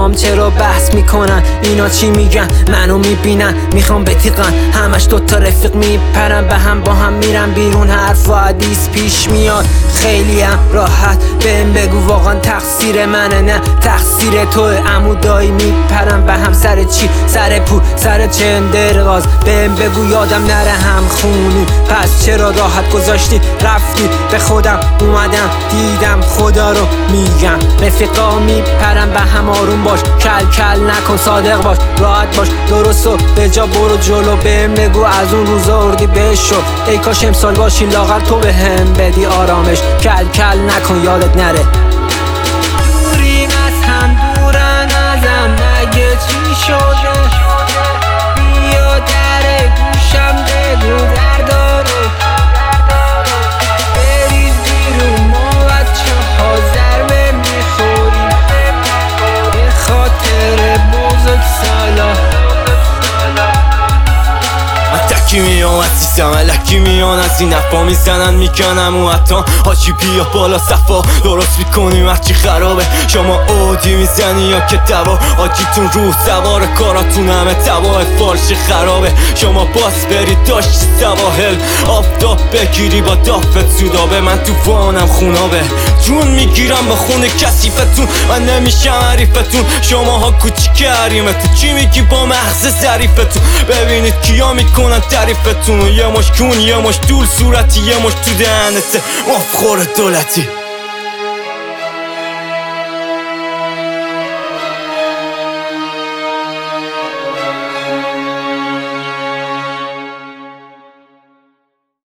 رفیقام چرا بحث میکنن؟ اینا چی میگن؟ منو میبینن میخوام بتیقن، همش دوتا رفیق میپرن به هم، با هم میرن بیرون، حرف و حدیث پیش میاد خیلی هم راحت. بهم بگو واقعا تقصیر منه؟ نه تقصیر توه. عمو دایی میپرن به هم سر چی؟ سر پول، سر چندرغاز. بهم بگو یادم نره هم خونی، پس چرا راحت گذاشتی رفتی؟ به خودم اومدم دیدم خدا رو میگم. رفیقا میپرن به هم، آروم باش، کل کل نکن، صادق باش، راحت باش، درست و به جا برو جلو. بهم بگو از اون روزا اردی بشو، ای کاش امسال باشی لاغر تو به هم بدی آرامش. کل کل نکن یادت نره. دورین از هم دورن ازم، نگه چی شده؟ بیا در گوشم بگو دردارو، بریز بیرون ما بچه ها ضربه میخوریم به خاطر بزرگ سالا. تکی میام از سیستم الکی میان، از این نفا میزنن میکنم و حتی حاجی بیا بالا صفا درست میکنیم هرچی خرابه. شما اودی میزنی یا که دوا، حاجیتون روح سوار، کاراتون همه تباه فالش خرابه. شما باز برید داشتی سواحل، آفتاب بگیری با دافت سودابه. من تو وانم خونابه، جون میگیرم با خون کسیفتون، من نمیشم حریفتون. شماها کوچیک حریمتون، چی میگی با مغز ظریفتون؟ ببینید کیا میکنن تعریفتون، یه مش کون یه مش دول صورتی یه مش تو دهنته مفخور دولتی.